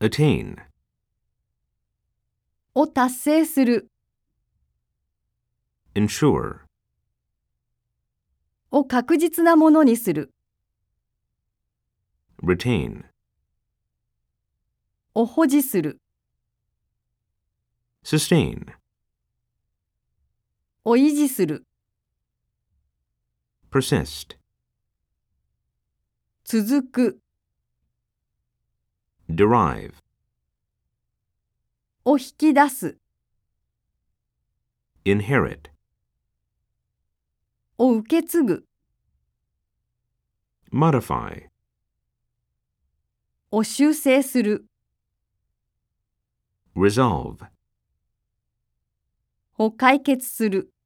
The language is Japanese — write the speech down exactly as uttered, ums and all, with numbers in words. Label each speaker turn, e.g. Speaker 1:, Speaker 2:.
Speaker 1: attain,
Speaker 2: を達成する、
Speaker 1: ensure,
Speaker 2: を確実なものにする、
Speaker 1: retain,
Speaker 2: を保持する、
Speaker 1: sustain,
Speaker 2: を維持する、
Speaker 1: persist,
Speaker 2: 続く、
Speaker 1: derive,
Speaker 2: を引き出す、
Speaker 1: inherit,
Speaker 2: を受け継ぐ、
Speaker 1: modify,
Speaker 2: を修正する、
Speaker 1: resolve,
Speaker 2: を解決する。